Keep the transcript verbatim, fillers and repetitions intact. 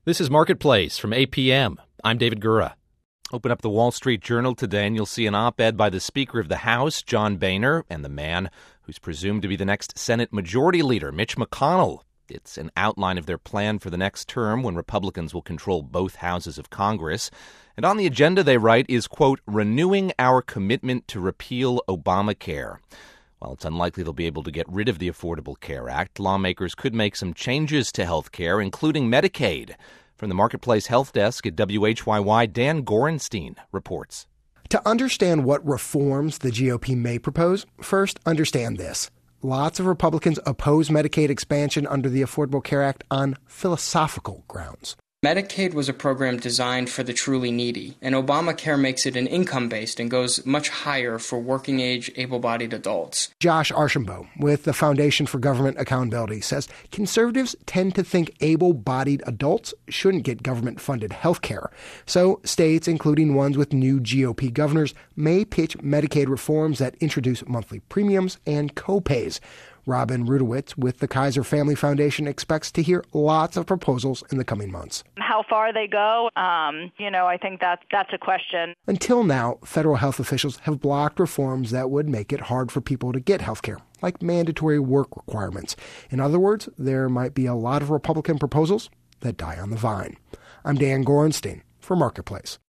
This is Marketplace from A P M. I'm David Gura. Open up the Wall Street Journal today and you'll see an op-ed by the Speaker of the House, John Boehner, and the man who's presumed to be the next Senate Majority Leader, Mitch McConnell. It's an outline of their plan for the next term when Republicans will control both houses of Congress. And on the agenda, they write, is, quote, renewing our commitment to repeal Obamacare. While it's unlikely they'll be able to get rid of the Affordable Care Act, lawmakers could make some changes to health care, including Medicaid. From the Marketplace Health Desk at W H Y Y, Dan Gorenstein reports. To understand what reforms the G O P may propose, first understand this. Lots of Republicans oppose Medicaid expansion under the Affordable Care Act on philosophical grounds. Medicaid was a program designed for the truly needy, and Obamacare makes it an income-based and goes much higher for working-age, able-bodied adults. Josh Archambault with the Foundation for Government Accountability says conservatives tend to think able-bodied adults shouldn't get government-funded health care. So states, including ones with new G O P governors, may pitch Medicaid reforms that introduce monthly premiums and co-pays. Robin Rudowitz with the Kaiser Family Foundation expects to hear lots of proposals in the coming months. How far they go, um, you know, I think that, that's a question. Until now, federal health officials have blocked reforms that would make it hard for people to get health care, like mandatory work requirements. In other words, there might be a lot of Republican proposals that die on the vine. I'm Dan Gorenstein for Marketplace.